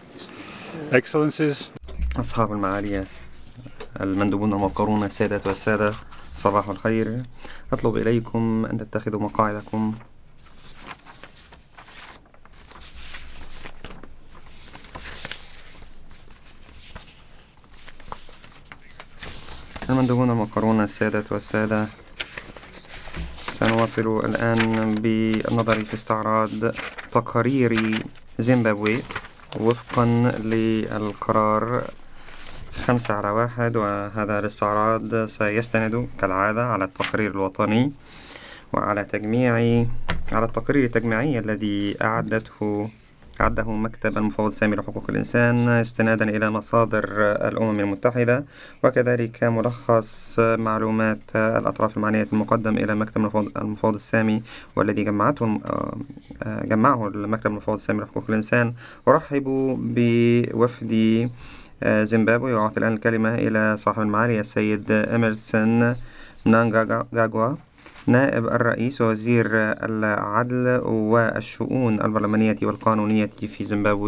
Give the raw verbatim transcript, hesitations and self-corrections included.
Excellencies, أصحاب المعالي، المندوبون الموقرون، السادة والسادة، صباح الخير. أطلب إليكم أن تتخذوا مقاعدكم. المندوبون الموقرون، السادة والسادة، سنواصل الآن بالنظر في استعراض تقارير زيمبابوي وفقا للقرار خمسة على واحد، وهذا الاستعراض سيستند كالعادة على التقرير الوطني وعلى تجميع على التقرير التجميعي الذي أعدته أعده مكتب المفوض السامي لحقوق الإنسان استنادا إلى مصادر الأمم المتحدة، وكذلك ملخص معلومات الأطراف المعنية المقدم إلى مكتب المفوض السامي والذي جمعته جمعه المكتب المفوض السامي لحقوق الإنسان. أرحب بوفد زيمبابوي، وأعطي الآن الكلمة إلى صاحب المعالي السيد إميرسون منانغاغوا، نائب الرئيس ووزير العدل والشؤون البرلمانية والقانونية في زيمبابوي.